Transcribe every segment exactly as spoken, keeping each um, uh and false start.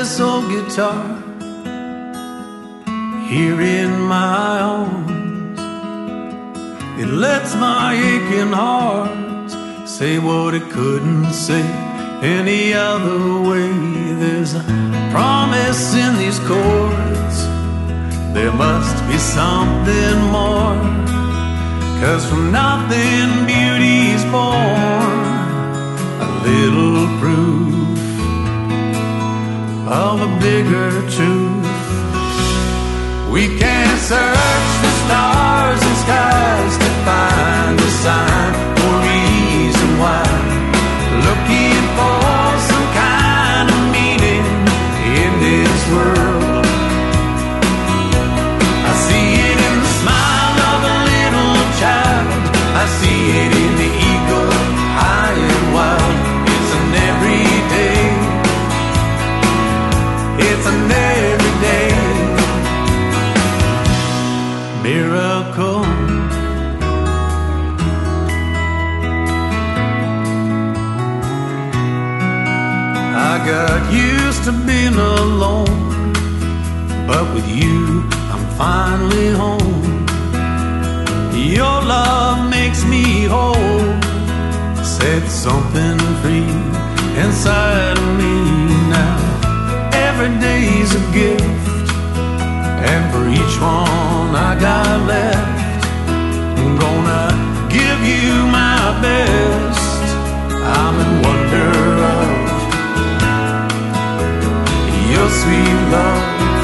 this old guitar here in my arms. It lets my aching heart say what it couldn't say any other way. There's a promise in these chords, there must be something more, 'cause from nothing beauty's born. A little proof of a bigger truth. We can't search the stars and skies to find a sign or reason why. Looking for some kind of meaning in this world. I see it in the smile of a little child. I see it in the eagle high and wild. It's an everyday, it's an everyday miracle. I got used to being alone, but with you I'm finally home. Your love makes me whole, set something free inside of me now. Every day's a gift, and for each one I got left, I'm gonna give you my best. I'm in wonder of your sweet love.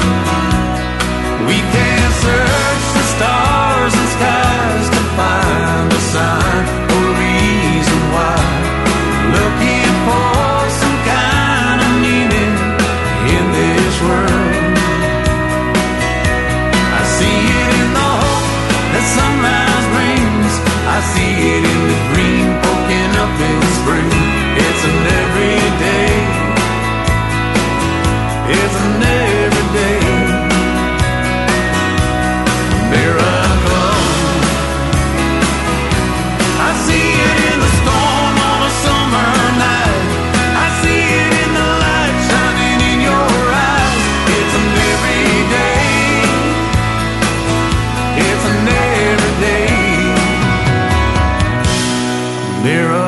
We can't search the stars and skies to find a sign or reason why. Looking for some kind of meaning in this world. I see it in the hope that sunrise brings. I see it in the green poking up in spring. It's an everyday, it's an everyday miracle. I see it in the storm on a summer night. I see it in the light shining in your eyes. It's an everyday, it's an everyday miracle.